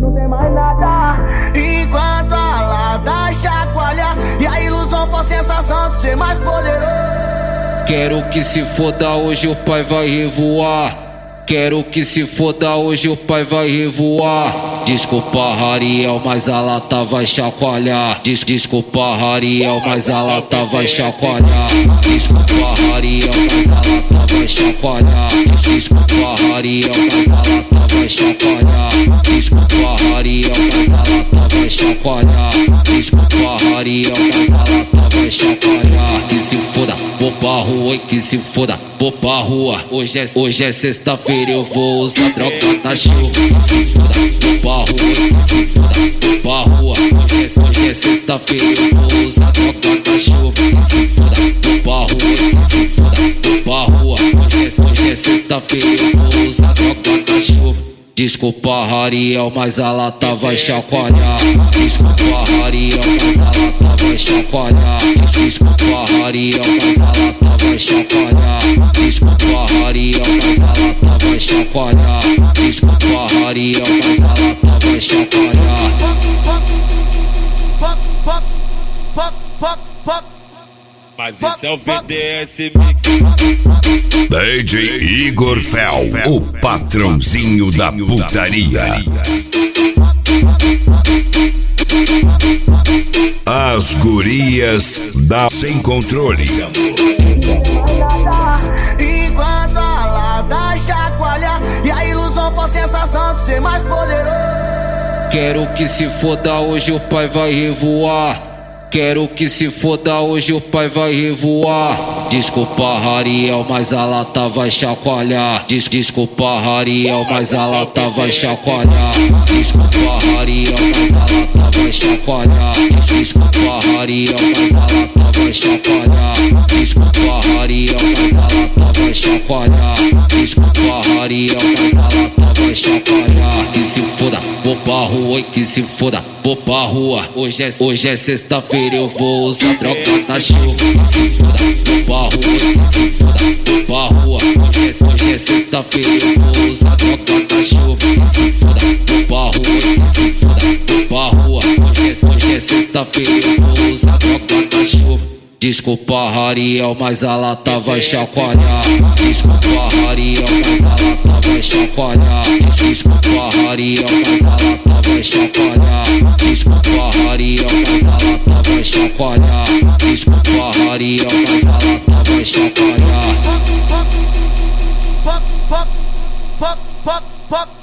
não tem mais nada. Enquanto a lata chacoalha e a ilusão for sensação de ser mais poderoso. Quero que se foda, hoje o pai vai revoar. Quero que se foda, hoje o pai vai revoar. Desculpa, Rariel, mas a lata vai chacoalhar. Desculpa, Rariel, mas a lata vai chacoalhar. Desculpa, Rariel, mas a lata vai chacoalhar. Desculpa, Rariel, mas a lata vai chacoalhar. Desculpa, Rariel, mas a lata vai chacoalhar. Desculpa, Rariel, mas a lata vai chacoalhar. Que se foda, vou pra rua e que se foda, vou pra rua. Hoje é sexta-feira, eu vou usar droga na chuva. Que se foda, vou pra rua e que se foda, vou pra rua. Hoje é sexta-feira, eu vou usar droga na chuva. Que se foda, vou pra rua e que se foda, vou pra rua. Hoje é sexta-feira, eu vou usar droga na chuva. Desculpa, Rariel, mas a lata vai chacoalhar. Desculpa, Rariel, mas a lata vai chacoalhar. Desculpa, Rariel, mas a lata vai chacoalhar. Desculpa, Rariel, mas a lata vai chacoalhar. Desculpa, Rariel, mas a lata vai chacoalhar. Mas esse é o VDS Mix. DJ Igor Fel, o patrãozinho da putaria. As gurias da Sem Controle. Enquanto a lata chacoalha e a ilusão for sensação de ser mais poderoso. Quero que se foda, hoje o pai vai revoar. Quero que se foda, hoje o pai vai revoar. Desculpa, Rariel, mas a lata vai chacoalhar. Desculpa, Rariel, mas a lata vai chacoalhar. Desculpa, Rariel, mas a lata vai chacoalhar. Desculpa, Rariel, mas a lata vai chacoalhar. Desculpa, Rariel, mas a lata vai chacoalhar. Desculpa, Rariel, mas a lata vai chacoalhar. Que se foda, vou pra rua e que se foda, vou pra rua. Hoje é sexta-feira, eu vou usar droga na chuva. Que se foda, vou pra rua e que se foda, vou pra rua. Hoje é sexta-feira, eu vou usar droga na chuva. Que se foda, vou pra rua e que se foda, vou pra rua. Hoje é sexta-feira, eu vou usar droga na chuva. Desculpa, Rariel, mas a lata vai chacoalhar. Desculpa, Rariel, mas a lata vai chacoalhar. Desculpa, Rariel, mas a lata vai chacoalhar. Desculpa, Rariel, mas a lata vai chacoalhar. Desculpa, Rariel, mas a lata vai chacoalhar.